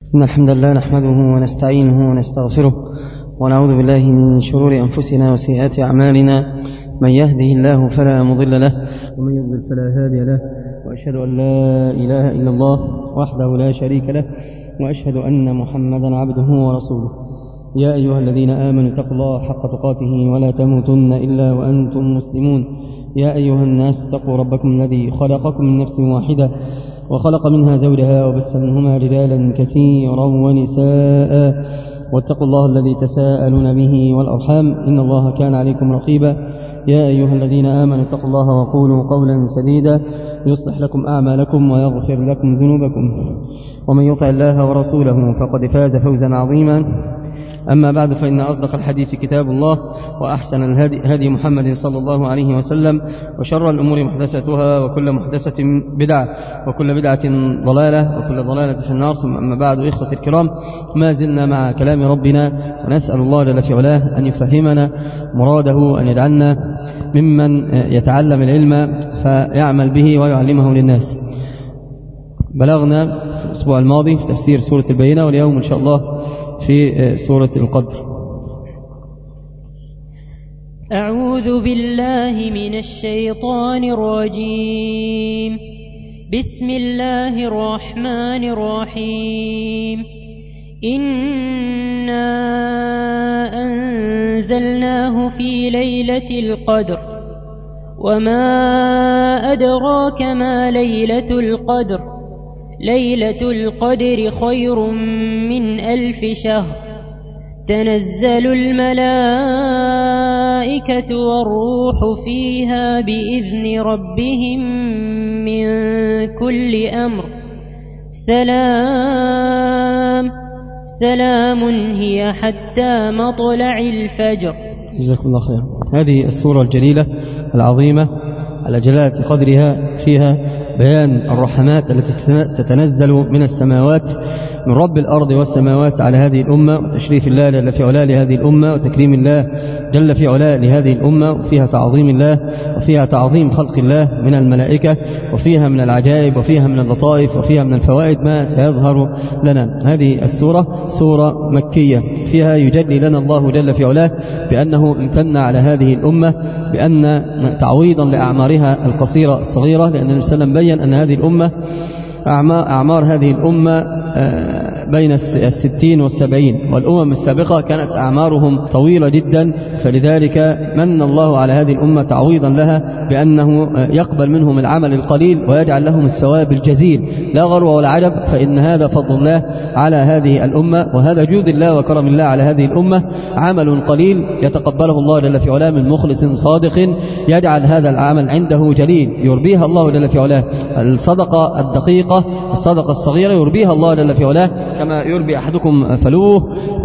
إن الحمد لله نحمده ونستعينه ونستغفره ونعوذ بالله من شرور أنفسنا وسيئات أعمالنا. من يهده الله فلا مضل له ومن يضلل فلا هادي له، وأشهد أن لا إله إلا الله وحده لا شريك له، وأشهد أن محمدا عبده ورسوله. يا أيها الذين آمنوا اتقوا الله حق تقاته ولا تموتن إلا وأنتم مسلمون. يا أيها الناس اتقوا ربكم الذي خلقكم من نفس واحدة وخلق منها زوجها وبث منهما رجالا كثيرا ونساء، واتقوا الله الذي تساءلون به والأرحام إن الله كان عليكم رقيبا. يا أيها الذين آمنوا اتقوا الله وقولوا قولا سديدا يصلح لكم أعمالكم ويغفر لكم ذنوبكم، ومن يطع الله ورسوله فقد فاز فوزا عظيما. أما بعد، فإن أصدق الحديث كتاب الله، وأحسن الهدي هدي محمد صلى الله عليه وسلم، وشر الأمور محدثتها، وكل محدثة بدعة، وكل بدعة ضلالة، وكل ضلالة في النار. ثم أما بعد، إخوة الكرام، ما زلنا مع كلام ربنا، ونسأل الله جل في علاه أن يفهمنا مراده، أن يجعلنا ممن يتعلم العلم فيعمل به ويعلمه للناس. بلغنا في الأسبوع الماضي في تفسير سورة البينة، واليوم إن شاء الله في سورة القدر. أعوذ بالله من الشيطان الرجيم. بسم الله الرحمن الرحيم. إنا أنزلناه في ليلة القدر، وما أدراك ما ليلة القدر. ليلة القدر خير من 1000 شهر. تنزل الملائكة والروح فيها بإذن ربهم من كل أمر. سلام هي حتى مطلع الفجر. جزاكم الله خير. هذه السورة الجليلة العظيمة على جلالة قدرها فيها بيان الرحمات التي تتنزل من السماوات، من رب الأرض والسماوات، على هذه الأمة، وتشريف الله جل في علاه لهذه الأمة، وتكريم الله جل في علاه لهذه الأمة، وفيها تعظيم الله، وفيها تعظيم خلق الله من الملائكة، وفيها من العجائب، وفيها من اللطائف، وفيها من الفوائد ما سيظهر لنا. هذه السورة سورة مكية، فيها يجلي لنا الله جل في علاه بأنه امتن على هذه الأمة بأن تعويضا لأعمارها القصيرة الصغيرة، لأن النبي صلى الله عليه وسلم بين أن هذه الأمة أعمار هذه الأمة بين 60 و70، والأمم السابقة كانت أعمارهم طويلة جدا، فلذلك من الله على هذه الأمة تعويضا لها بأنه يقبل منهم العمل القليل ويجعل لهم الثواب الجزيل. لا غرو ولا عجب، فإن هذا فضل الله على هذه الأمة، وهذا جود الله وكرم الله على هذه الأمة. عمل قليل يتقبله الله جل في علاه من مخلص صادق، يجعل هذا العمل عنده جليل، يربيها الله جل في علاه. الصدقة الدقيقة، الصدقة الصغيرة، يربيها الله جل في علاه كما يربي أحدكم فلوه،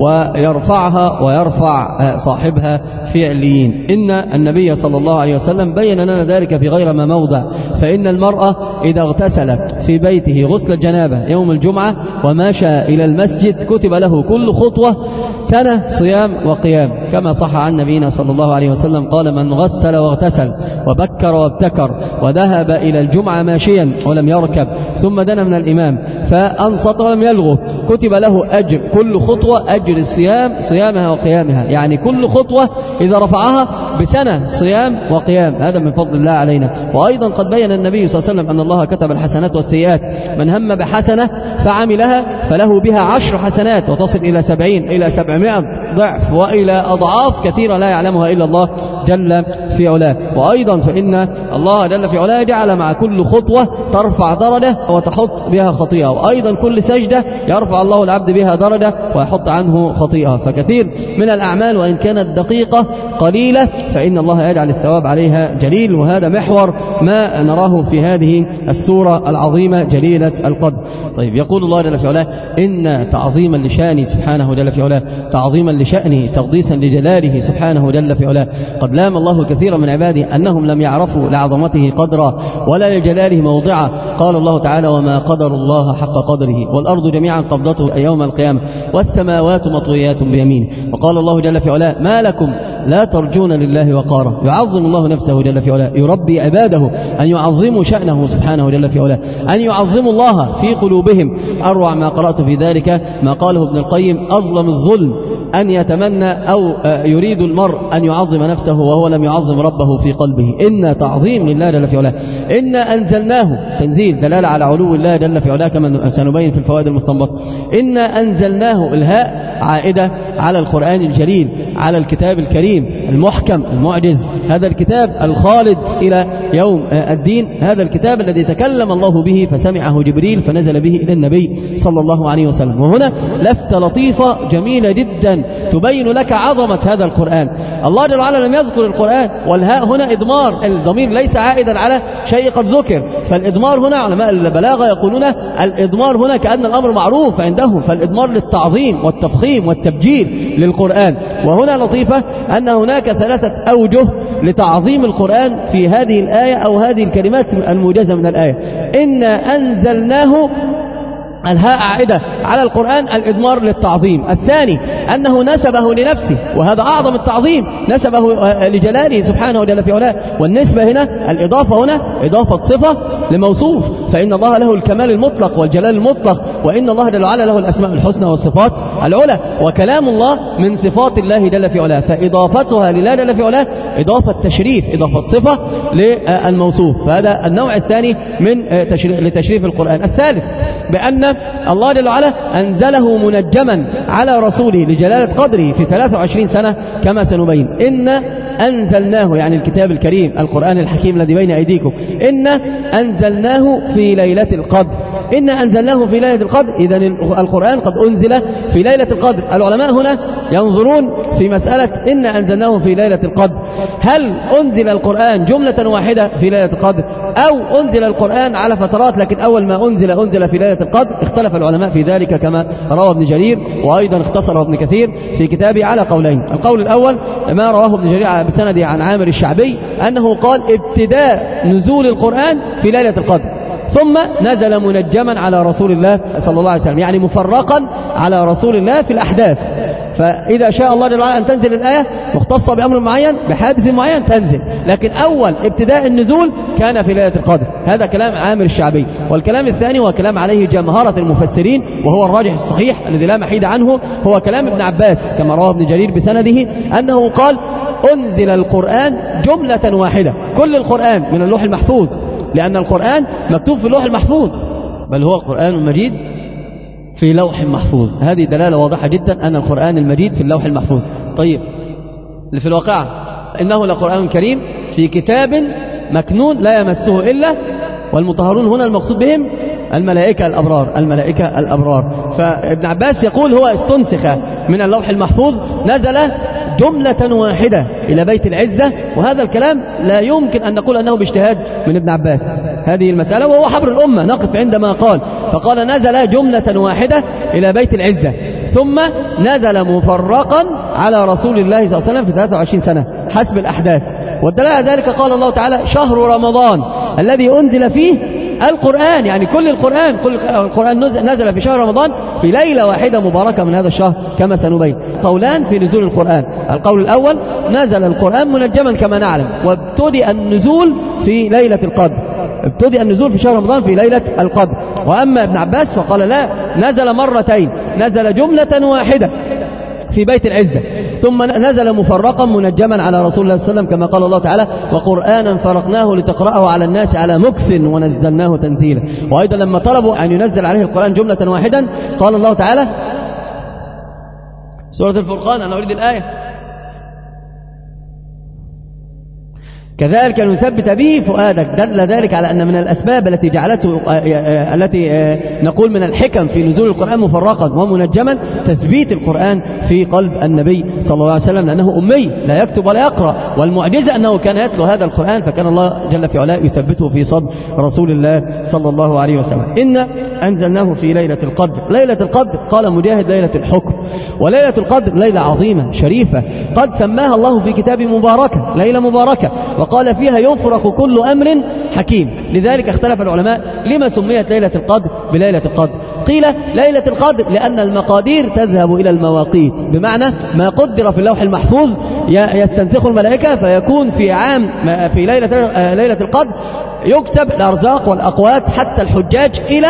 ويرفعها ويرفع صاحبها في عليين. إن النبي صلى الله عليه وسلم بين لنا ذلك في غير ما موضع. فإن المرأة إذا اغتسل في بيته غسل الجنابة يوم الجمعة ومشى إلى المسجد كتب له كل خطوة سنة صيام وقيام، كما صح عن نبينا صلى الله عليه وسلم قال: من غسل واغتسل وبكر وابتكر وذهب إلى الجمعة ماشيا ولم يركب ثم دنا من الإمام فأنصت ولم يلغو كتب له أجر كل خطوة أجر الصيام صيامها وقيامها، يعني كل خطوة إذا رفعها بسنة صيام وقيام. هذا من فضل الله علينا. وأيضا قد بين النبي صلى الله عليه وسلم أن الله كتب الحسنات والسيئات، من هم بحسنة فعملها فله بها 10 حسنات، وتصل إلى 70 إلى 700 ضعف، وإلى أضعاف كثيرة لا يعلمها إلا الله جل في علاه. وأيضا فإن الله جل في علاه جعل مع كل خطوة ترفع درجة وتحط بها خطيئة، وأيضا كل سجدة يرفع الله العبد بها درجة ويحط عنه خطيئة. فكثير من الأعمال وإن كانت دقيقة قليلة فإن الله يجعل الثواب عليها جليل، وهذا محور ما نراه في هذه السورة العظيمة جليلة القدر. طيب، يقول الله جل في علاه: إن تعظيما لشانه سبحانه جل في علاه، تعظيما لشأنه، تقديسا لجلاله سبحانه جل في علاه، قد لام الله كثيرا من عباده أنهم لم يعرفوا لعظمته قدرا ولا لجلاله موضعا قال الله تعالى وما قدر الله حق قدره والأرض جميعا قبضته يوم القيامة والسماوات مطويات بيمينه. وقال الله جل في علاه ما لكم لا ترجون لله وقارا. يعظم الله نفسه جل في علاه، يربي عباده أن يعظموا شأنه سبحانه جل في علاه، أن يعظموا الله في قلوبهم. أروع ما قرأت في ذلك ما قاله ابن القيم أظلم الظلم أن يتمنى أو يريد المرء أن يعظم نفسه وهو لم يعظم ربه في قلبه. إن تعظيم لله جل في علاه. إنا أنزلناه تنزيل دلالة على علو الله جل في علاه كما سنبين في الفوائد المستنبطة. إنا أنزلناه الهاء عائدة على القرآن الجليل، على الكتاب الكريم المحكم المعجز، هذا الكتاب الخالد إلى يوم الدين، هذا الكتاب الذي تكلم الله به فسمعه جبريل فنزل به إلى النبي صلى الله عليه وسلم. وهنا لفتة لطيفة جميلة جدا تبين لك عظمة هذا القرآن. الله جل وعلا لم يذكر القرآن، والهاء هنا إضمار، الضمير ليس عائدا على شيء قد ذكر، فالإضمار هنا علماء البلاغة يقولون الإضمار هنا كأن الأمر معروف عندهم، فالإضمار للتعظيم والتفخيم والتبجيل للقرآن. وهنا لطيفة أن هناك 3 أوجه لتعظيم القرآن في هذه الآية أو هذه الكلمات الموجزة من الآية. إنا أنزلناه الهاء عائدة على القرآن الإضمار للتعظيم. الثاني أنه نسبه لنفسه، وهذا أعظم التعظيم، نسبه لجلاله سبحانه جل في علاه. والنسبة هنا الإضافة هنا إضافة صفة لموصوف، فإن الله له الكمال المطلق والجلال المطلق، وإن الله جل وعلا له الأسماء الحسنى والصفات العلى، وكلام الله من صفات الله جل في علاه، فإضافتها لله جل في علاه إضافة تشريف، إضافة صفة للموصوف. فهذا النوع الثاني من لتشريف القرآن. الثالث بأن الله جل وعلا أنزله منجما على رسوله لجلالة قدره في 23 سنة كما سنبين. إن أنزلناه يعني الكتاب الكريم القرآن الحكيم الذي بين أيديكم، إن أنزلناه في ليلة القدر. إن أنزلناه في ليلة القدر، إذن القرآن قد أنزل في ليلة القدر. العلماء هنا ينظرون في مسألة إن أنزلناه في ليلة القدر، هل أنزل القرآن جملة واحدة في ليلة القدر أو أنزل القرآن على فترات، لكن أول ما أنزل في ليلة القدر. اختلف العلماء في ذلك كما روى ابن جرير، وأيضا اختصره ابن كثير في كتابه على قولين. القول الأول ما رواه ابن جرير بسنده عن عامر الشعبي أنه قال ابتداء نزول القرآن في ليلة القدر، ثم نزل منجما على رسول الله صلى الله عليه وسلم، يعني مفرقا على رسول الله في الأحداث. فإذا شاء الله جل وعلا أن تنزل الآية مختصة بأمر معين بحادث معين تنزل، لكن أول ابتداء النزول كان في ليلة القدر. هذا كلام عامر الشعبي. والكلام الثاني هو كلام عليه جمهرة المفسرين، وهو الراجح الصحيح الذي لا محيد عنه، هو كلام ابن عباس كما رواه ابن جرير بسنده أنه قال أنزل القرآن جملة واحدة، كل القرآن من اللوح المحفوظ، لأن القرآن مكتوب في اللوح المحفوظ، بل هو القرآن المجيد في لوح محفوظ. هذه دلالة واضحة جدا أن القرآن المجيد في اللوح المحفوظ. طيب اللي في الواقع إنه لقرآن كريم في كتاب مكنون لا يمسه إلا، والمطهرون هنا المقصود بهم الملائكة الأبرار، الملائكة الأبرار. فابن عباس يقول هو استنسخ من اللوح المحفوظ، نزل جملة واحدة إلى بيت العزة. وهذا الكلام لا يمكن أن نقول أنه باجتهاد من ابن عباس هذه المسألة، وهو حبر الأمة. نقف عندما فقال نزل جملة واحدة إلى بيت العزة، ثم نزل مفرقا على رسول الله صلى الله عليه وسلم في 23 سنة حسب الأحداث. والدلالة ذلك قال الله تعالى شهر رمضان الذي أنزل فيه القرآن، يعني كل القرآن نزل في شهر رمضان في ليلة واحدة مباركة من هذا الشهر كما سنبين. قولان في نزول القرآن. القول الأول نزل القرآن منجما كما نعلم، وابتدأ النزول في ليلة القدر، ابتدأ النزول في شهر رمضان في ليلة القدر. وأما ابن عباس فقال لا، نزل مرتين، نزل جملة واحدة في بيت العزة، ثم نزل مفرقا منجما على رسول الله صلى الله عليه وسلم كما قال الله تعالى وقرآنا فرقناه لتقرأه على الناس على مكث ونزلناه تنزيلا. وأيضا لما طلبوا أن ينزل عليه القرآن جملة واحدا قال الله تعالى سورة الفرقان، أنا أريد الآية، كذلك نثبت به فؤادك. دل ذلك على أن من الأسباب التي جعلته التي نقول من الحكم في نزول القرآن مفرقا ومنجما تثبيت القرآن في قلب النبي صلى الله عليه وسلم، لأنه أمي لا يكتب ولا يقرأ، والمعجزة أنه كان يتلو هذا القرآن، فكان الله جل في علاه يثبته في صدر رسول الله صلى الله عليه وسلم. إن أنزلناه في ليلة القدر. ليلة القدر قال مجاهد ليلة الحكم، وليلة القدر ليلة عظيمة شريفة قد سماها الله في كتابه مباركة، ليلة مباركة. وقال فيها يفرق كل أمر حكيم. لذلك اختلف العلماء لما سميت ليلة القدر بليلة القدر. قيل ليلة القدر لأن المقادير تذهب إلى المواقيت، بمعنى ما قدر في اللوح المحفوظ يستنسخ الملائكة فيكون في ليلة القدر يكتب الأرزاق والأقوات حتى الحجاج إلى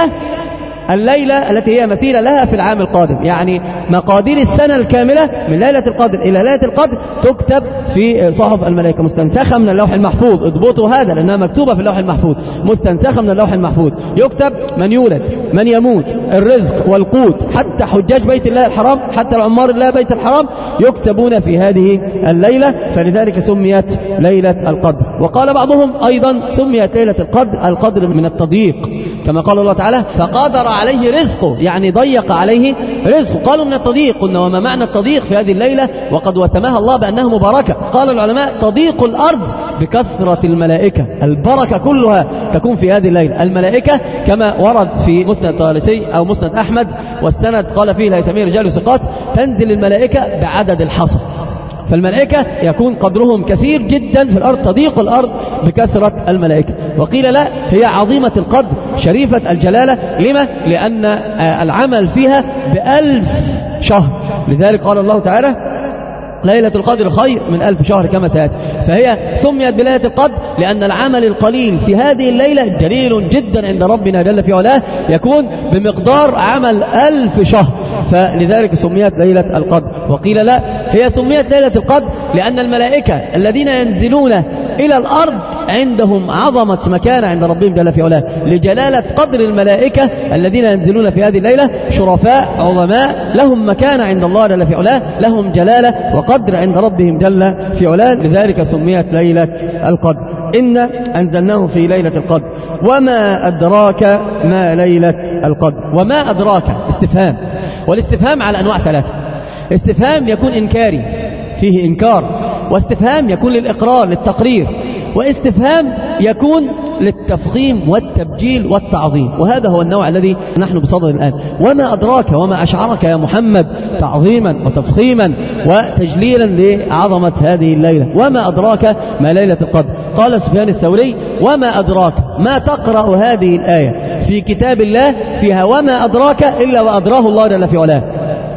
الليلة التي هي مثيلة لها في العام القادم. يعني مقادير السنة الكاملة من ليلة القدر إلى ليلة القدر تكتب في صحف الملائكة مستنسخة من اللوح المحفوظ. اضبطوا هذا لأنها مكتوبة في اللوح المحفوظ، مستنسخة من اللوح المحفوظ. يكتب من يولد، من يموت، الرزق والقوت، حتى حجاج بيت الله الحرام، حتى العمار الله بيت الحرام يكتبون في هذه الليلة، فلذلك سميت ليلة القدر. وقال بعضهم أيضا سميت ليلة القدر من التضييق، كما قال الله تعالى فقدر عليه رزقه، يعني ضيق عليه رزقه. قالوا من التضييق. قلنا وما معنى التضييق في هذه الليلة وقد وسماها الله بأنها مباركة؟ قال العلماء تضيق الأرض بكثرة الملائكة، البركة كلها تكون في هذه الليلة. الملائكة كما ورد في مسند الطيالسي أو مسند أحمد والسند قال فيه الهيثمي رجال وثقات تنزل الملائكة بعدد الحصى، فالملائكة يكون قدرهم كثير جدا في الأرض، تضيق الأرض بكثرة الملائكة. وقيل لا، هي عظيمة القدر شريفة الجلالة. لما؟ لأن العمل فيها ب1000 شهر. لذلك قال الله تعالى ليلة القدر خير من 1000 شهر كما سيأتي. فهي سميت بليلة القدر لأن العمل القليل في هذه الليلة جليل جدا عند ربنا جل في علاه، يكون بمقدار عمل 1000 شهر، فلذلك سميت ليلة القدر. وقيل لا، هي سميت ليلة القدر لأن الملائكة الذين ينزلون إلى الأرض عندهم عظمة مكانة عند ربهم جل في علاه، لجلالة قدر الملائكة الذين ينزلون في هذه الليلة شرفاء عظماء لهم مكانة عند الله جل في علاه، لهم جلالة وقدر عند ربهم جل في علاه، لذلك سميت ليلة القدر. إنا أنزلناه في ليلة القدر وما أدراك ما ليلة القدر. وما أدراك استفهام، والاستفهام على أنواع 3. استفهام يكون إنكاري فيه إنكار، واستفهام يكون للإقرار للتقرير، واستفهام يكون للتفخيم والتبجيل والتعظيم. وهذا هو النوع الذي نحن بصدد الآن. وما أدراك وما أشعرك يا محمد تعظيما وتفخيما وتجليلا لعظمة هذه الليلة. وما أدراك ما ليلة القدر. قال سفيان الثوري وما أدراك، ما تقرأ هذه الآية في كتاب الله فيها وما أدراك إلا وأدراه الله جل في علاه،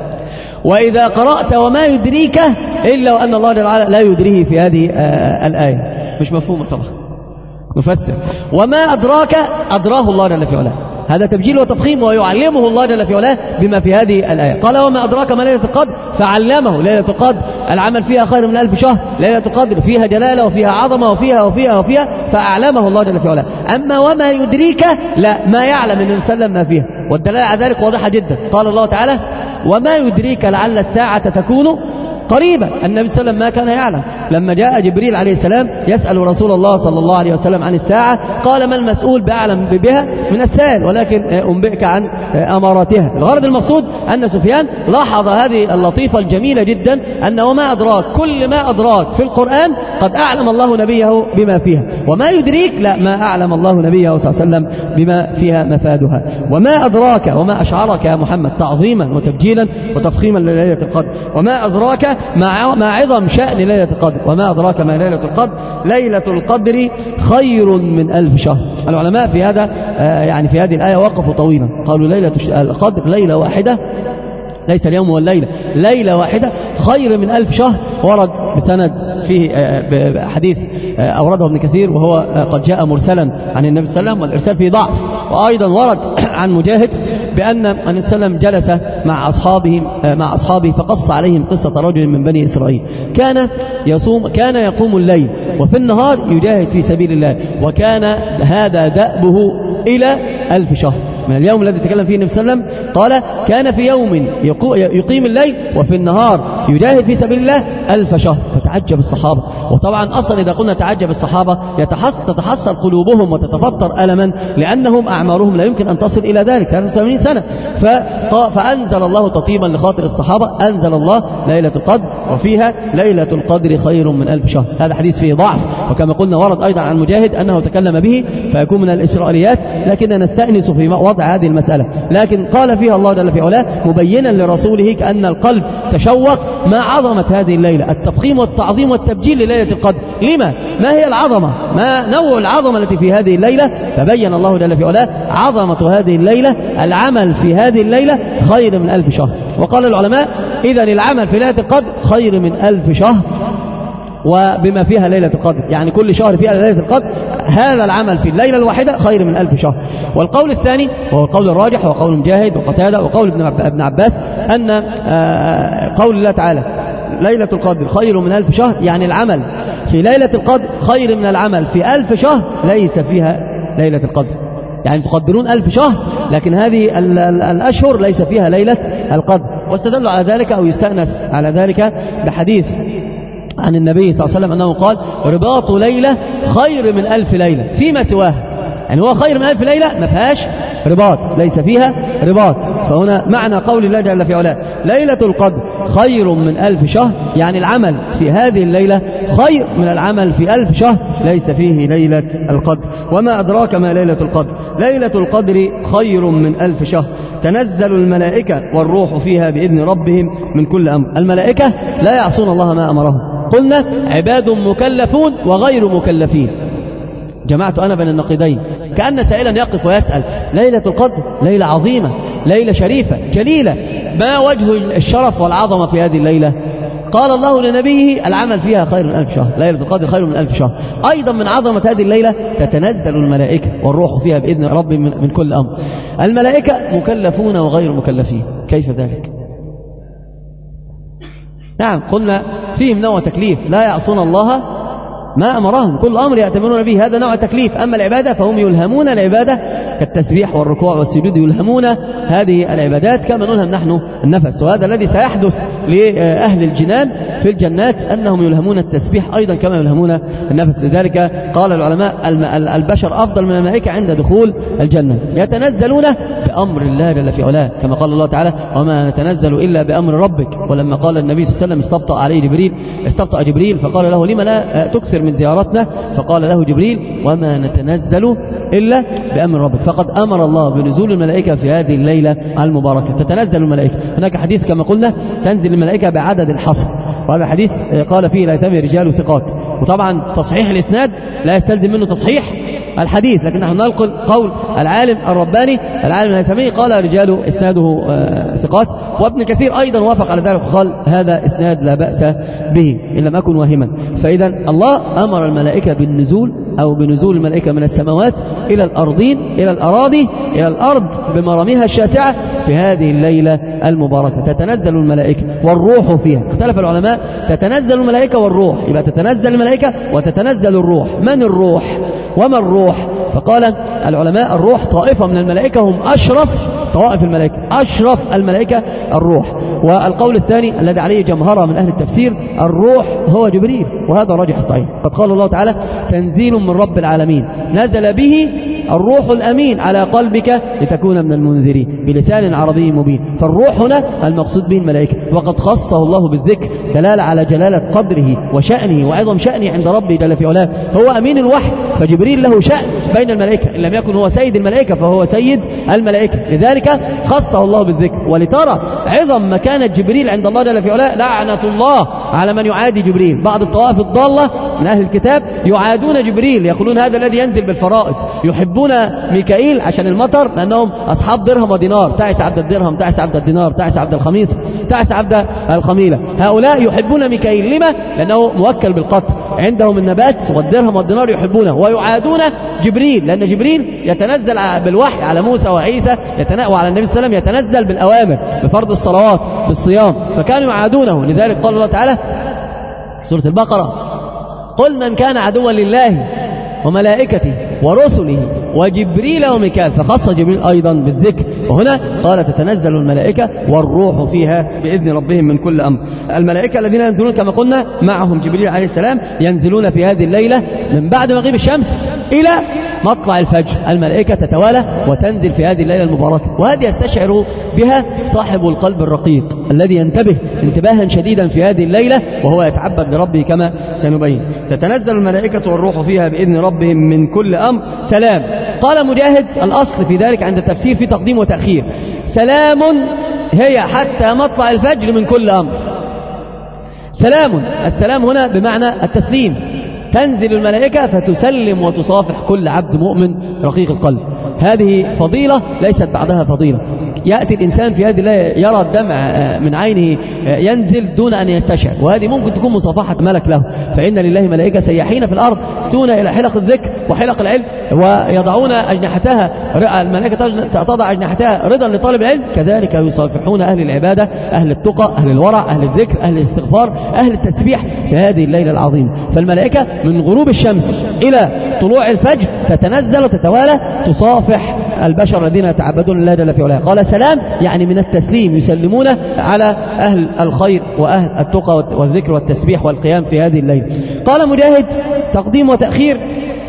وإذا قرأت وما يدريك إلا وأن الله جل وعلا لا يدريه في هذه الآية. مش مفهومة طبعا، نفسر. وما أدراك أدراه الله جل في علاه، هذا تبجيل وتفخيم، ويعلمه الله جل في علاه بما في هذه الآية. قال وما أدراك ما ليلة القدر، فعلمه. ليلة القدر العمل فيها خير من 1000 شهر، ليلة القدر فيها جلالة وفيها عظمة وفيها فأعلمه الله جل في علاه. أما وما يدريك لا، ما يعلم النبي صلى الله عليه وسلم ما فيها، والدلالة على ذلك واضحة جدا. قال الله تعالى وما يدريك لعل الساعة تكون قريبا. النبي صلى الله عليه وسلم ما كان يعلم. لما جاء جبريل عليه السلام يسأل رسول الله صلى الله عليه وسلم عن الساعة قال ما المسؤول بأعلم بها من السائل، ولكن أنبئك عن أماراتها. الغرض المقصود أن سفيان لاحظ هذه اللطيفة الجميلة جدا، أن وما أدراك، كل ما أدراك في القرآن قد أعلم الله نبيه بما فيها. وما يدريك لا، ما أعلم الله نبيه صلى الله عليه وسلم بما فيها مفادها. وما أدراك وما أشعرك يا محمد تعظيما وتبجيلا وتفخيما لليلة القدر. وما أدراك مع عظم شأن ليلة القدر. وما أدراك ما ليلة القدر، ليلة القدر خير من 1000 شهر. العلماء في هذا يعني في هذه الآية وقفوا طويلا، قالوا ليلة القدر ليلة واحدة، ليس اليوم والليلة، ليلة واحدة خير من 1000 شهر. ورد بسند فيه حديث أورده ابن كثير وهو قد جاء مرسلا عن النبي صلى الله عليه وسلم، والإرسال فيه ضعف. وأيضا ورد عن مجاهد بأن النبي صلى الله عليه وسلم جلس مع أصحابه فقص عليهم قصة رجل من بني إسرائيل كان يقوم الليل وفي النهار يجاهد في سبيل الله، وكان هذا دأبه إلى 1000 شهر. من اليوم الذي تكلم فيه النبي صلى الله عليه وسلم قال كان في يوم يقيم الليل وفي النهار يجاهد في سبيل الله 1000 شهر. فتعجب الصحابة، وطبعا أصلا إذا قلنا تعجب الصحابة تتحسر قلوبهم وتتفطر ألما، لأنهم أعمارهم لا يمكن أن تصل إلى ذلك 83 سنة. فأنزل الله تطيبا لخاطر الصحابة، أنزل الله ليلة القدر وفيها ليلة القدر خير من 1000 شهر. هذا حديث فيه ضعف، وكما قلنا ورد أيضا عن مجاهد أنه تكلم به فيكون من الإسرائيليات، لكننا نستأنس في وضع هذه المسألة. لكن قال فيها الله جل في علاه مبينا لرسوله كأن القلب تشوق مع عظمة هذه الليلة، التفخيم والتعظيم والتبجيل لليلة ليلة القدر. لما؟ ما هي العظمة؟ ما نوع العظمة التي في هذه الليلة؟ فبين الله جل في علاه عظمة هذه الليلة، العمل في هذه الليلة خير من 1000 شهر. وقال العلماء إذن العمل في ليلة القدر خير من 1000 شهر وبما فيها ليلة القدر، يعني كل شهر فيها ليلة القدر، هذا العمل في الليلة الواحدة خير من 1000 شهر. والقول الثاني وهو القول الراجح وقول مجاهد وقتادة وقول ابن عباس أن قول الله تعالى ليلة القدر خير من 1000 شهر، يعني العمل في ليلة القدر خير من العمل في 1000 شهر ليس فيها ليلة القدر. يعني تقدرون 1000 شهر لكن هذه الأشهر ليس فيها ليلة القدر. واستدلوا على ذلك أو يستأنس على ذلك بحديث عن النبي صلى الله عليه وسلم أنه قال رباط ليلة خير من 1000 ليلة فيما سواها. يعني هو خير من 1000 ليلة ما فيهاش رباط، ليس فيها رباط. فهنا معنى قول الله جل في علاه ليلة القدر خير من 1000 شهر، يعني العمل في هذه الليلة خير من العمل في 1000 شهر ليس فيه ليلة القدر. وما أدراك ما ليلة القدر؟ ليلة القدر خير من 1000 شهر، تنزل الملائكة والروح فيها بإذن ربهم من كل أمر. الملائكة لا يعصون الله ما أمرهم. قلنا عباد مكلفون وغير مكلفين. جمعت أنا بين النقيضين كأن سائلا يقف ويسأل ليلة القدر ليلة عظيمة، ليلة شريفة جليلة، ما وجه الشرف والعظمة في هذه الليلة؟ قال الله لنبيه العمل فيها خير من 1000 شهر، ليلة القدر خير من 1000 شهر. أيضا من عظمة هذه الليلة تتنزل الملائكة والروح فيها بإذن رب من كل أمر. الملائكة مكلفون وغير مكلفين، كيف ذلك؟ نعم قلنا فيهم نوع تكليف، لا يعصون الله ما أمرهم، كل أمر يأتمرون به، هذا نوع تكليف. أما العبادة فهم يلهمون العبادة كالتسبيح والركوع والسجود، يلهمون هذه العبادات كما نلهم نحن النفس. وهذا الذي سيحدث لأهل الجنان في الجنات أنهم يلهمون التسبيح أيضا كما يلهمون النفس. لذلك قال العلماء البشر أفضل من الملائكة عند دخول الجنة، يتنزلون بأمر الله جل في علاه كما قال الله تعالى وما نتنزل إلا بأمر ربك. ولما قال النبي صلى الله عليه وسلم استبطأ جبريل فقال له لما لا تكثر من زيارتنا؟ فقال له جبريل وما نتنزل إلا بأمر ربك. فقد أمر الله بنزول الملائكة في هذه الليلة المباركة، تتنزل الملائكة. هناك حديث كما قلنا تنزل الملائكة بعدد الحصى، وهذا حديث قال فيه لا يتم رجال ثقات. وطبعا تصحيح الإسناد لا يستلزم منه تصحيح الحديث، لكن نحن ننقل قول العالم الرباني العالم الهيثمي قال رجال إسناده ثقات. وابن كثير أيضا وافق على ذلك وقال هذا إسناد لا بأس به إن لم أكن واهما. فإذا الله أمر الملائكة بالنزول أو بنزول الملائكة من السماوات إلى الأرضين إلى الأراضي إلى الأرض بمرامها الشاسعة في هذه الليلة المباركة. تتنزل الملائكة والروح فيها. اختلف العلماء تتنزل الملائكة والروح، يبقى تتنزل الملائكة وتتنزل الروح. من الروح وما الروح؟ فقال العلماء الروح طائفة من الملائكة هم أشرف طوائف الملائكة، أشرف الملائكة الروح. والقول الثاني الذي عليه جمهرة من أهل التفسير الروح هو جبريل، وهذا راجح الصحيح. قد قال الله تعالى تنزيل من رب العالمين نزل به الروح الأمين على قلبك لتكون من المنذرين بلسان عربي مبين. فالروح هنا المقصود به الملائكة، وقد خصه الله بالذكر دلالة على جلالة قدره وشأنه وعظم شأنه عند ربه جل في علاه. هو أمين الوحي، فجبريل له شأن بين الملائكة، إن لم يكن هو سيد الملائكة فهو سيد الملائكة، لذلك خصه الله بالذكر. ولترى عظم مكانة جبريل عند الله جل في علاه لعنة الله على من يعادي جبريل. بعض الطوائف الضالة من أهل الكتاب يعادون جبريل، يقولون هذا الذي ينزل بالفرائض، يحبون ميكائيل عشان المطر لأنهم أصحاب درهم ودينار، تعس عبد الدرهم، تعس عبد الدينار، تعس عبد الخميس، تعس عبد الخميلة. هؤلاء يحبون ميكائيل، لما؟ لأنه موكل بالقطر، عندهم النبات والدرهم والدينار يحبونه. ويعادون جبريل لأن جبريل يتنزل بالوحي على موسى وعيسى وعلى النبي صلى الله عليه وسلم يتنزل بالأوامر بفرض الصلوات بالصيام، فكانوا يعادونه. لذلك قال الله تعالى سورة البقرة قل من كان عدوا لله وملائكته ورسله وجبريل وميكال، فخص جبريل أيضا بالذكر. وهنا قال تتنزل الملائكة والروح فيها بإذن ربهم من كل أمر. الملائكة الذين ينزلون كما قلنا معهم جبريل عليه السلام ينزلون في هذه الليلة من بعد مغيب الشمس إلى مطلع الفجر. الملائكة تتوالى وتنزل في هذه الليلة المباركة، وهذه يستشعر بها صاحب القلب الرقيق الذي ينتبه انتباها شديدا في هذه الليلة وهو يتعبد لربه كما سنبين. تتنزل الملائكة والروح فيها بإذن ربهم من كل أمر سلام. قال مجاهد الأصل في ذلك عند التفسير في تقديم وتأخير، سلام هي حتى مطلع الفجر من كل أمر. سلام. السلام هنا بمعنى التسليم، تنزل الملائكة فتسلم وتصافح كل عبد مؤمن رقيق القلب. هذه فضيلة ليست بعدها فضيلة. يأتي الإنسان في هذه الليلة يرى الدمع من عينه ينزل دون أن يستشعر، وهذه ممكن تكون مصافحة ملك له. فإن لله ملائكة سياحين في الأرض تون إلى حلق الذكر وحلق العلم ويضعون أجنحتها، الملائكة تضع أجنحتها رضا لطالب العلم، كذلك يصافحون أهل العبادة، أهل التقى، أهل الورع، أهل الذكر، أهل الاستغفار، أهل التسبيح في هذه الليلة العظيمة. فالملائكة من غروب الشمس إلى طلوع الفجر تتنزل وتتوالى تصافح البشر الذين يتعبدون الله جل في علاه. قال سلام يعني من التسليم، يسلمون على أهل الخير وأهل التقى والذكر والتسبيح والقيام في هذه الليلة. قال مجاهد تقديم وتأخير،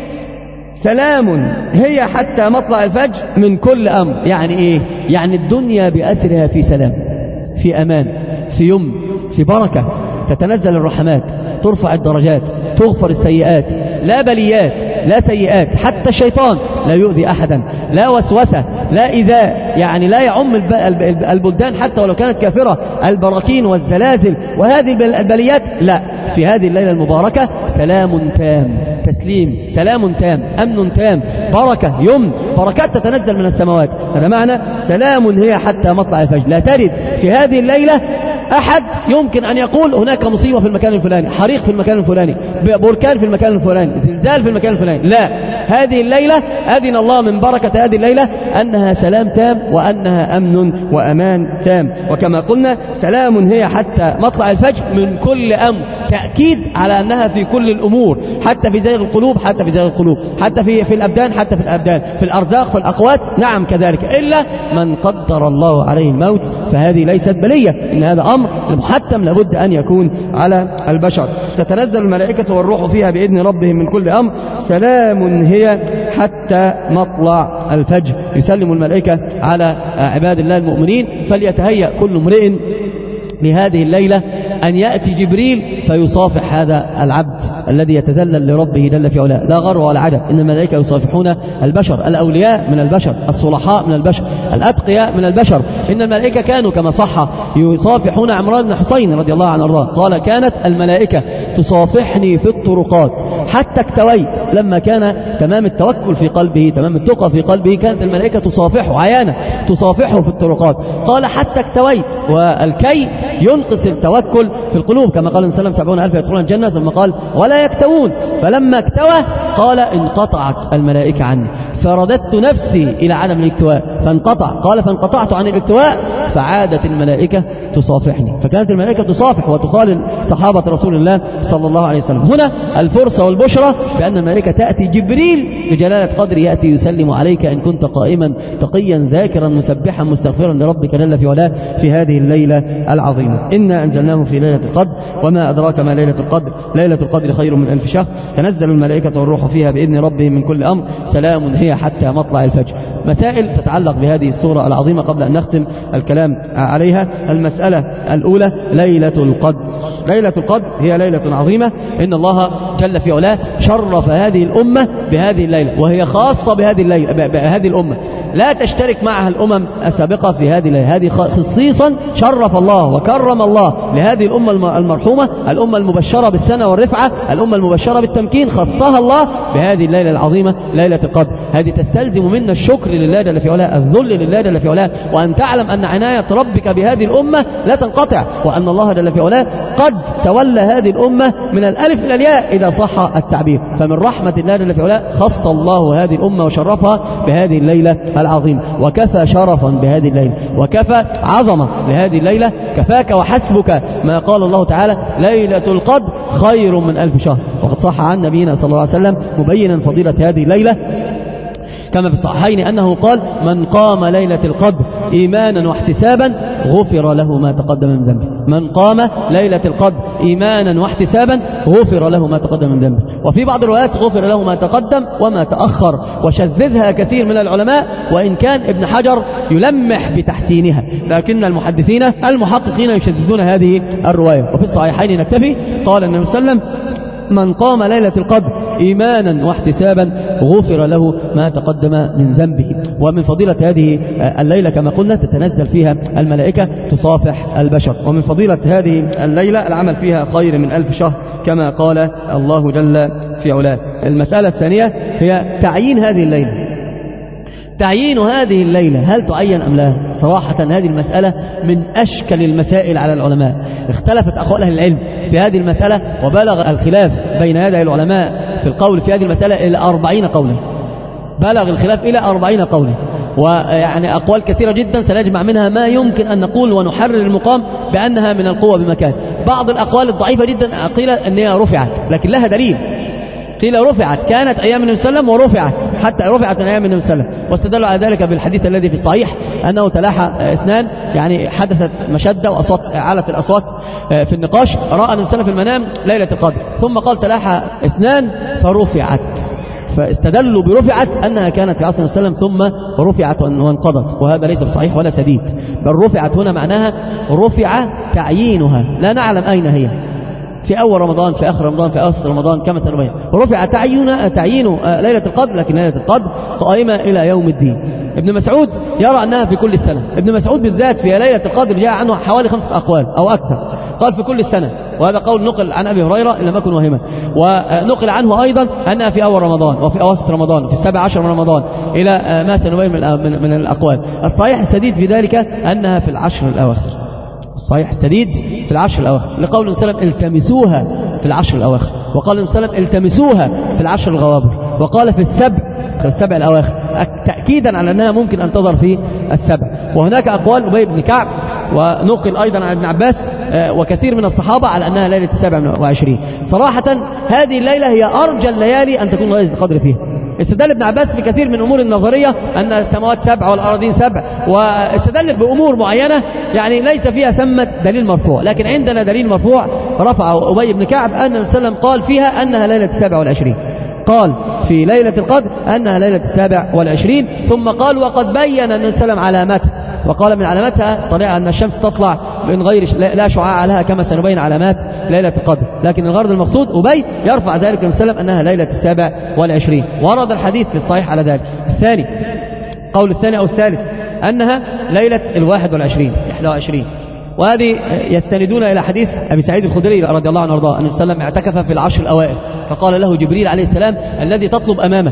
سلام هي حتى مطلع الفجر من كل أمر. يعني إيه؟ يعني الدنيا بأسرها في سلام، في أمان، في يمن، في بركة، تتنزل الرحمات، ترفع الدرجات، تغفر السيئات، لا بليات لا سيئات، حتى الشيطان لا يؤذي أحدا، لا وسوسة، لا إيذاء، يعني لا يعم البلدان حتى ولو كانت كافرة، البراكين والزلازل وهذه البليات، لا. في هذه الليلة المباركة سلام تام، تسليم، سلام تام، أمن تام، بركة، يمن، بركات تتنزل من السماوات. هذا معنى سلام هي حتى مطلع الفجر. لا ترد في هذه الليلة أحد يمكن أن يقول هناك مصيبة في المكان الفلاني، حريق في المكان الفلاني، بركان في المكان الفلاني، زلزال في المكان الفلاني، لا. هذه الليلة أذن الله من بركة هذه الليلة أنها سلام تام وأنها أمن وأمان تام. وكما قلنا سلام هي حتى مطلع الفجر من كل أمر، تأكيد على أنها في كل الأمور، حتى في زيغ القلوب، حتى في زيغ القلوب، حتى في الأبدان، حتى في الأبدان، في الأرزاق، في الأقوات، نعم كذلك، إلا من قدر الله عليه الموت فهذه ليست بلية، إن هذا أمر محتم لابد أن يكون على البشر. تتنزل الملائكة والروح فيها بإذن ربهم من كل أمر، سلام هي حتى مطلع الفجر. يسلم الملائكة على عباد الله المؤمنين، فليتهيأ كل امرئ لهذه الليلة أن يأتي جبريل فيصافح هذا العبد الذي يتذلل لربه جل في علاه. لا غر ولا عجب، إن الملائكة يصافحون البشر، الأولياء من البشر، الصلحاء من البشر، الأتقياء من البشر. إن الملائكة كانوا كما صح يصافحون عمران بن حسين رضي الله عنه وارضاه، قال كانت الملائكة تصافحني في الطرقات حتى اكتويت. لما كان تمام التوكل في قلبه، تمام التقى في قلبه، كانت الملائكة تصافحه عيانا، تصافحه في الطرقات. قال حتى اكتويت، والكي ينقص التوكل في القلوب، كما قال النبي صلى الله عليه وسلم 70,000 يدخلون الجنة، ثم قال ولا يكتوون. فلما اكتوى قال انقطعت الملائكة عني، فرددت نفسي إلى عدم الاكتواء فانقطع. قال فانقطعت عن الاكتواء فعادت الملائكة تصافحني. فكانت الملائكة تصافح وتخالل صحابة رسول الله صلى الله عليه وسلم. هنا الفرصة والبشرى بأن الملائكة تأتي، جبريل بجلالة قدر يأتي يسلم عليك إن كنت قائما تقيا ذاكرا مسبحا مستغفرا لربك جل في علاه في هذه الليلة العظيمة. إنا أنزلناه في ليلة القدر وما أدراك ما ليلة القدر، ليلة القدر خير من 1000 شهر، تنزل الملائكة والروح فيها بإذن ربهم من كل أمر، سلام هي حتى مطلع الفجر. مسائل تتعلق بهذه السورة العظيمة قبل أن نختم الكلام عليها. المسألة الأولى ليلة القدر. ليلة القدر هي ليلة عظيمة، إن الله جل في علاه شرف هذه الأمة بهذه الليلة، وهي خاصة بهذه الليلة، بهذه الأمة لا تشترك معها الأمم السابقة في هذه الليلة. هذه خصيصا شرف الله وكرم الله لهذه الأمة المرحومة، الأمة المبشرة بالسنة والرفعة، الأمة المبشرة بالتمكين، خصها الله بهذه الليلة العظيمة ليلة القدر. هذه تستلزم منا الشكر لله جل في علاه، الذل لله جل في علاه، وأن تعلم أن عناية ربك بهذه الأمة لا تنقطع، وأن الله جل في علاه قد تولى هذه الأمة من الألف إلى الياء إذا صح التعبير. فمن رحمة الله جل في علاه خص الله هذه الأمة وشرفها بهذه الليلة العظيمة، وكفى شرفا بهذه الليلة، وكفى عظمة بهذه الليلة. كفاك وحسبك ما قال الله تعالى ليلة القدر خير من 1000 شهر. وقد صح عن نبينا صلى الله عليه وسلم مبينا فضيلة هذه الليلة كما في الصحيحين أنه قال من قام ليلة القدر إيمانا واحتسابا غفر له ما تقدم من ذنبه. من قام ليلة القدر إيمانا واحتسابا غفر له ما تقدم من ذنبه. وفي بعض الروايات غفر له ما تقدم وما تأخر، وشذذها كثير من العلماء، وإن كان ابن حجر يلمح بتحسينها، لكن المحدثين المحققين يشذذون هذه الرواية. وفي الصحيحين نكتفي. قال النبي صلى الله عليه وسلم من قام ليلة القدر إيمانا واحتسابا غفر له ما تقدم من ذنبه. ومن فضيلة هذه الليلة كما قلنا تتنزل فيها الملائكة تصافح البشر، ومن فضيلة هذه الليلة العمل فيها خير من 1000 شهر كما قال الله جل في علاه. المسألة الثانية هي تعيين هذه الليلة. تعيين هذه الليلة هل تعين أم لا؟ صراحة هذه المسألة من أشكل المسائل على العلماء، اختلفت أقوال أهل العلم في هذه المسألة، وبلغ الخلاف بين يدي العلماء في القول في هذه المسألة إلى 40 قولا، بلغ الخلاف إلى 40 قولا، ويعني أقوال كثيرة جدا سنجمع منها ما يمكن أن نقول ونحرر المقام بأنها من القوة بمكان. بعض الأقوال الضعيفة جدا قيل أنها رفعت لكن لها دليل، قيل رفعت كانت أيام النبي صلى الله عليه وسلم ورفعت حتى رفعت من أيام النبي صلى الله عليه وسلم، واستدلوا على ذلك بالحديث الذي في الصحيح أنه تلاحى اثنان، يعني حدثت مشدة وأصوات علت الأصوات في النقاش، رأى النبي صلى الله عليه وسلم في المنام ليلة القدر ثم قال تلاحى اثنان فرفعت، فاستدلوا برفعت أنها كانت في عصر النبي صلى الله عليه وسلم ثم رفعت وانقضت، وهذا ليس بصحيح ولا سديد، بل رفعت هنا معناها رفع تعيينها، لا نعلم أين هي، في أول رمضان في آخر رمضان في أوسط رمضان كما سنبين، رفع تعيين ليلة القدر، لكن ليلة القدر قائمة إلى يوم الدين. ابن مسعود يرى أنها في كل السنة، ابن مسعود بالذات في ليلة القدر جاء عنه حوالي 5 أقوال أو أكثر، قال في كل السنة، وهذا قول نقل عن أبي هريرة إن لم يكن وهما، ونقل عنه أيضا أنها في أول رمضان وفي أوسط رمضان وفي 17 من رمضان إلى ما سنبين من الأقوال. الصحيح السديد في ذلك أنها في العشر الأواخر، الصحيح السديد في العشر الأواخر، لقول النبي صلى الله عليه وسلم التمسوها في العشر الأواخر، وقال النبي صلى الله عليه وسلم التمسوها في العشر الغوابر، وقال في السبع الأواخر، تأكيدا على أنها ممكن أن تظهر في السبع. وهناك أقوال أبي بن كعب ونقل أيضا عن ابن عباس وكثير من الصحابة على أنها ليلة 27. صراحة هذه الليلة هي أرجى الليالي أن تكون ليلة القدر فيها. استدل ابن عباس في كثير من أمور النظرية أن السماوات 7 والأراضين 7، واستدل بأمور معينة يعني ليس فيها ثمة دليل مرفوع، لكن عندنا دليل مرفوع رفعه أبي بن كعب أن النبي صلى الله عليه وسلم قال فيها أنها ليلة 27، قال في ليلة القدر أنها ليلة 27، ثم قال وقد بين النبي صلى الله عليه وسلم علاماتها، وقال من علاماتها طلع أن الشمس تطلع من غير لا شعاع لها كما سنبين علامات ليلة القدر، لكن الغرض المقصود أبي يرفع ذلك النبي صلى الله عليه وسلم أنها ليلة 27، ورد الحديث في الصحيح على ذلك. الثاني قول الثاني أو الثالث أنها ليلة 21، وهذه يستندون إلى حديث أبي سعيد الخدري رضي الله عنه وارضاه أن النبي صلى الله عليه وسلم اعتكف في العشر الأوائل، فقال له جبريل عليه السلام الذي تطلب أمامك،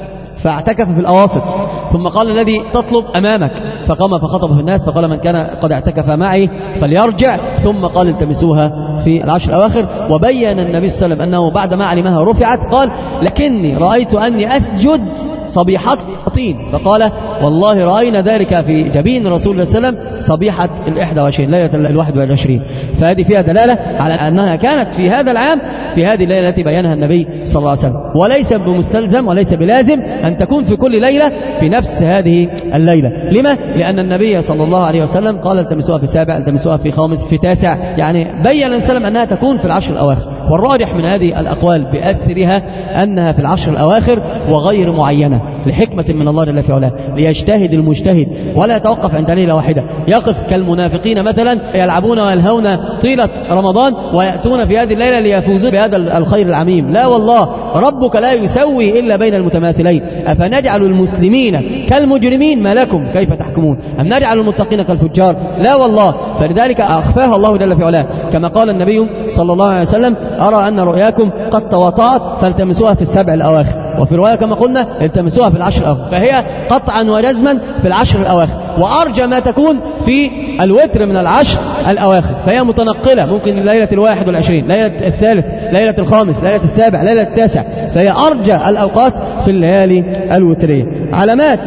فاعتكف في الأواسط، ثم قال الذي تطلب أمامك، فقام فخطب في الناس فقال من كان قد اعتكف معي فليرجع، ثم قال التمسوها في العشر الأواخر. وبين النبي صلى الله عليه وسلم أنه بعدما علمها رفعت قال لكني رأيت أني أسجد صبيحة طين، فقال والله رأينا ذلك في جبين رسول الله صلى الله عليه وسلم صبيحة 21 ليلة 21. فهذه فيها دلالة على أنها كانت في هذا العام في هذه الليلة التي بيانها النبي صلى الله عليه وسلم، وليس بمستلزم وليس بلازم أن تكون في كل ليلة في نفس هذه الليلة. لما؟ لأن النبي صلى الله عليه وسلم قال التمسوها في 7، التمسوها في 5، في 9، يعني بين النبي صلى الله عليه وسلم أنها تكون في العشر الأواخر. والراجح من هذه الأقوال بأسرها أنها في العشر الأواخر وغير معينة لحكمة من الله جل في علاه، ليجتهد المجتهد ولا يتوقف عند ليلة واحدة، يقف كالمنافقين مثلا يلعبون ويلهون طيلة رمضان ويأتون في هذه الليلة ليفوزوا بهذا الخير العميم. لا والله، ربك لا يسوي إلا بين المتماثلين. أفنجعل المسلمين كالمجرمين ما لكم كيف تحكمون أم نجعل المتقين كالفجار؟ لا والله. فلذلك أخفاها الله جل في علاه، كما قال النبي صلى الله عليه وسلم أرى أن رؤياكم قد تواطأت فالتمسوها في 7 الأواخر، وفي رواية كما قلنا التمسوها في العشر الأواخر، فهي قطعا وجزما في العشر الأواخر، وأرجى ما تكون في الوتر من العشر الأواخر، فهي متنقلة، ممكن ليلة 21، ليلة 3، ليلة 5، ليلة 7، ليلة 9، فهي أرجى الأوقات في الليالي الوترية. علامات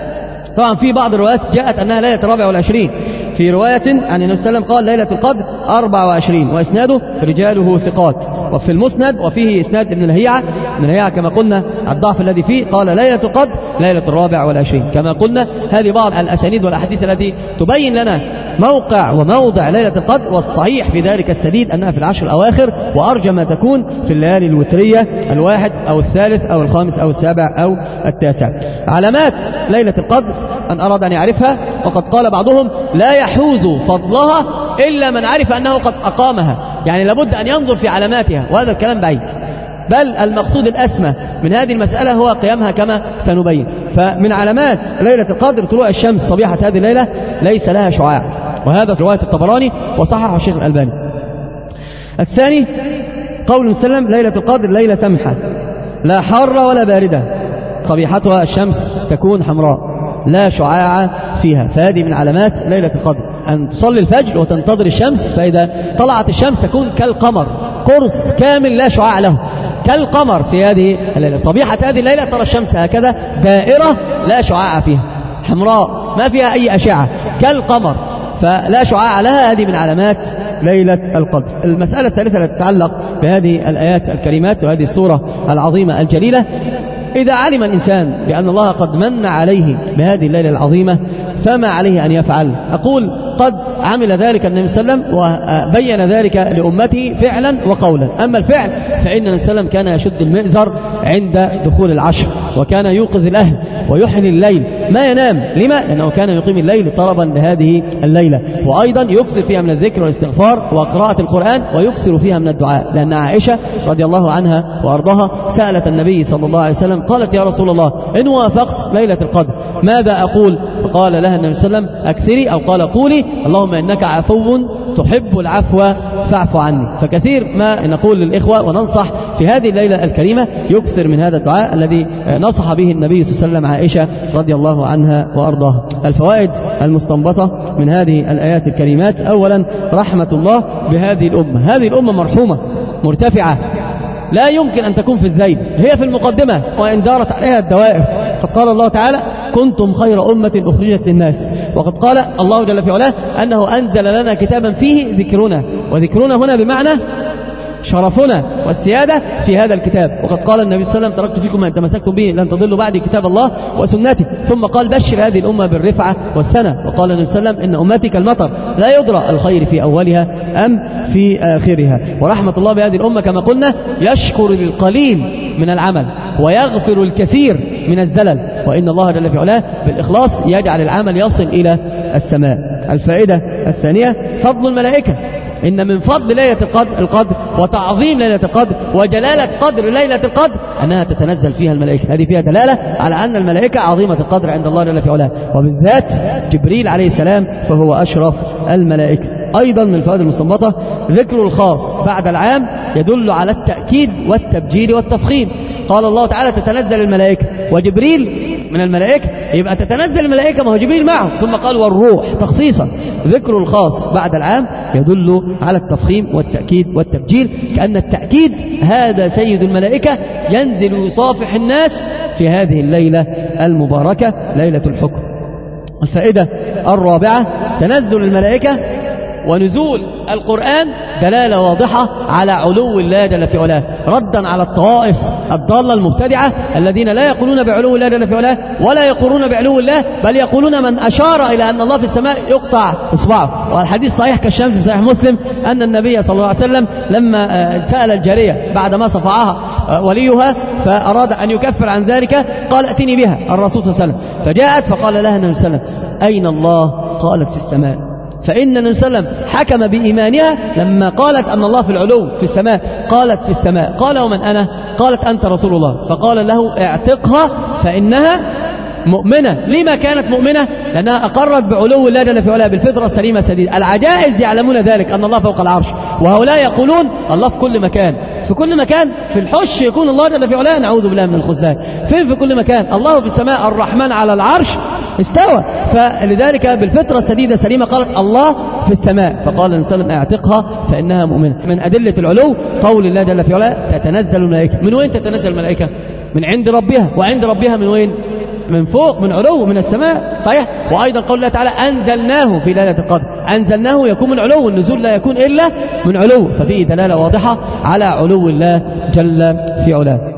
طبعا في بعض الروايات جاءت أنها ليلة 24، في رواية عن النبي صلى الله عليه وسلم قال ليلة القدر 24 وإسناده رجاله ثقات، وفي المسند وفيه إسناد ابن الهيعة كما قلنا الضعف الذي فيه، قال ليلة القدر ليلة 24 كما قلنا. هذه بعض الأسانيد والأحاديث التي تبين لنا موقع وموضع ليلة القدر، والصحيح في ذلك السديد أنها في العشر الأواخر، وأرجى ما تكون في الليالي الوترية 1 أو 3 أو 5 أو 7 أو 9. علامات ليلة القدر أن أراد أن يعرفها، وقد قال بعضهم لا يحوز فضلها إلا من عرف أنه قد أقامها، يعني لابد أن ينظر في علاماتها، وهذا الكلام بعيد. بل المقصود الأسمى من هذه المسألة هو قيامها كما سنبين. فمن علامات ليلة القدر طلوع الشمس صبيحة هذه الليلة ليس لها شعاع، وهذا رواية الطبراني وصححه الشيخ الألباني. الثاني قول وسلم ليلة القدر ليلة سمحة لا حارة ولا باردة، صبيحتها الشمس تكون حمراء لا شعاع فيها. فهذه من علامات ليلة القدر أن تصلي الفجر وتنتظر الشمس، فإذا طلعت الشمس تكون كالقمر قرص كامل لا شعاع له، كالقمر في هذه الليلة. صبيحة هذه الليلة ترى الشمس هكذا دائرة لا شعاع فيها، حمراء ما فيها أي أشعة كالقمر، فلا شعاع لها. هذه من علامات ليلة القدر. المسألة الثالثة التي تتعلق بهذه الآيات الكريمات وهذه السورة العظيمة الجليلة، إذا علم الإنسان بأن الله قد من عليه بهذه الليلة العظيمة فما عليه أن يفعل؟ أقول قد عمل ذلك النبي صلى الله عليه وسلم وبين ذلك لأمته فعلا وقولا. أما الفعل فإن النبي صلى الله عليه وسلم كان يشد المئزر عند دخول العشر، وكان يوقظ الأهل ويحيي الليل ما ينام. لما؟ لأنه كان يقيم الليل طلبا لهذه الليلة، وأيضا يكثر فيها من الذكر والاستغفار وقراءة القرآن، ويكثر فيها من الدعاء. لأن عائشة رضي الله عنها وأرضاها سألت النبي صلى الله عليه وسلم قالت يا رسول الله إن وافقت ليلة القدر ماذا أقول؟ فقال لها النبي صلى الله عليه وسلم أكثري أو قال قولي اللهم إنك عفو تحب العفو فاعف عني. فكثير ما نقول للإخوة وننصح في هذه الليلة الكريمة يكثر من هذا الدعاء الذي نصح به النبي صلى الله عليه وسلم عائشة رضي الله عنها وأرضاها. الفوائد المستنبطة من هذه الآيات الكريمات: أولا رحمة الله بهذه الأمة، هذه الأمة مرحومة مرتفعة لا يمكن أن تكون في الذيل، هي في المقدمة وإن دارت عليها الدوائر. قد قال الله تعالى كنتم خير أمة أخرجت للناس، وقد قال الله جل في علاه أنه أنزل لنا كتابا فيه ذكرنا، وذكرنا هنا بمعنى شرفنا والسيادة في هذا الكتاب. وقد قال النبي صلى الله عليه وسلم تركت فيكم ما إن تمسكتم به لن تضلوا بعد كتاب الله وسنتي. ثم قال بشر هذه الأمة بالرفعة والسنة. وقال النبي صلى الله عليه وسلم إن أمتي كالمطر لا يدرى الخير في أولها أم في آخرها. ورحمة الله بهذه الأمة كما قلنا يشكر القليل من العمل ويغفر الكثير من الزلل، وإن الله جل في علاه بالإخلاص يجعل العمل يصل إلى السماء. الفائدة الثانية فضل الملائكة. إن من فضل ليلة القدر وتعظيم ليلة القدر وجلالة قدر ليلة القدر أنها تتنزل فيها الملائكة. هذه فيها دلالة على أن الملائكة عظيمة القدر عند الله جل في علاه، وبالذات جبريل عليه السلام فهو أشرف الملائكة. أيضا من الفوائد المستنبطة ذكر الخاص بعد العام يدل على التأكيد والتبجيل والتفخيم. قال الله تعالى تتنزل الملائكة وجبريل من الملائكة، يبقى تتنزل الملائكة ما هو جبريل معه. ثم قال والروح تخصيصا. ذكر الخاص بعد العام يدل على التفخيم والتأكيد والتبجيل، كأن التأكيد هذا سيد الملائكة ينزل يصافح الناس في هذه الليلة المباركة ليلة الحكم. الفائدة الرابعة تنزل الملائكة ونزول القرآن دلالة واضحة على علو الله جل في علاه، ردا على الطوائف الضالة المبتدعة الذين لا يقولون بعلو الله جل في علاه ولا يقولون بعلو الله، بل يقولون من أشار إلى أن الله في السماء يقطع إصبعه. والحديث صحيح كالشمس في صحيح مسلم أن النبي صلى الله عليه وسلم لما سأل الجارية بعدما صفعها وليها فأراد أن يكفر عن ذلك قال ائتني بها الرسول صلى الله عليه وسلم، فجاءت فقال لها النبي صلى الله عليه وسلم أين الله؟ قالت في السماء. فإن النبي صلى الله عليه وسلم حكم بإيمانها لما قالت أن الله في العلو في السماء، قالت في السماء. قال ومن أنا؟ قالت أنت رسول الله. فقال له اعتقها فإنها مؤمنة. لما كانت مؤمنة؟ لأنها أقرت بعلو الله جل في علاه بالفطرة السليمة السديدة. العجائز يعلمون ذلك أن الله فوق العرش، وهؤلاء يقولون الله في كل مكان. في كل مكان؟ في الحش يكون الله جل في علاه، نعوذ بالله من الخذلان. فين في كل مكان؟ الله في السماء الرحمن على العرش استوى. فلذلك بالفطرة السديدة السليمة قالت الله في السماء. فقال النبي صلى الله عليه وسلم اعتقها فإنها مؤمنة. من أدلة العلو قول الله جل في علاه تتنزل الملائكة. من وين تتنزل الملائكة؟ من عند ربها. وعند ربها من وين؟ من فوق، من علو، من السماء. صحيح. وأيضا قول الله تعالى أنزلناه في ليلة القدر. أنزلناه يكون من علو، النزول لا يكون إلا من علو، ففيه دلالة واضحة على علو الله جل في علاه.